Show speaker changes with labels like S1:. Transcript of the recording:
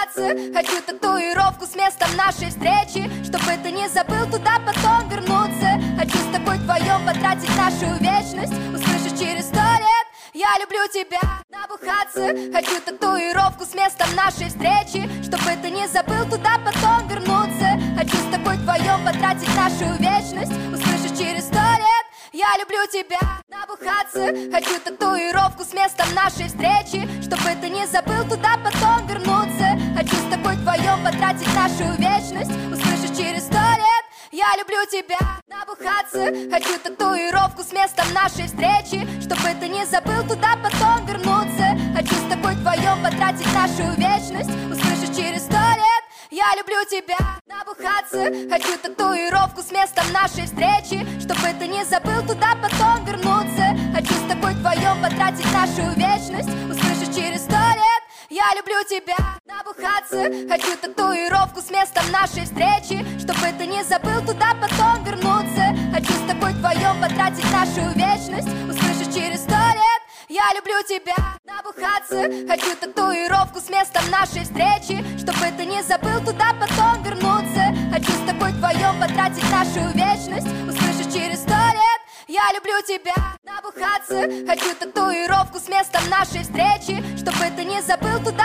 S1: набухаться. Хочу татуировку с местом нашей встречи, чтобы ты не забыл туда потом вернуться. Хочу с тобой вдвоем потратить нашу вечность. Услышишь через 100 лет: я люблю тебя. Набухаться. Хочу татуировку с местом нашей встречи, чтобы ты не забыл туда потом вернуться. Хочу с тобой вдвоем потратить нашу вечность. Услышишь через 100 лет: я люблю тебя. Набухаться. Хочу татуировку с местом нашей встречи, чтобы ты не забыл туда потом вернуться. Хочу с тобой вдвоем потратить нашу вечность. Услышишь через 100 лет: я люблю тебя. Набухаться. Хочу татуировку с местом нашей встречи, чтобы ты не забыл туда потом вернуться. Хочу с тобой вдвоем потратить нашу вечность. Услышишь через 100 лет: я люблю тебя. Набухаться. Хочу татуировку с местом нашей встречи, чтобы ты не забыл туда потом вернуться. Хочу с тобой вдвоем потратить нашу вечность. Услышишь через 100 лет: я люблю тебя. Набухаться. Хочу татуировку с местом нашей встречи, чтобы ты не забыл туда потом вернуться. Хочу с тобой вдвоем потратить нашу вечность. Услышишь через 100 лет: я люблю тебя. Набухаться. Хочу татуировку с местом нашей встречи, чтобы ты не забыл туда потом вернуться. Хочу с тобой вдвоем потратить нашу вечность. Услышишь через 100 лет: я люблю тебя. Набухаться. Хочу татуировку с местом нашей встречи, чтобы ты не забыл туда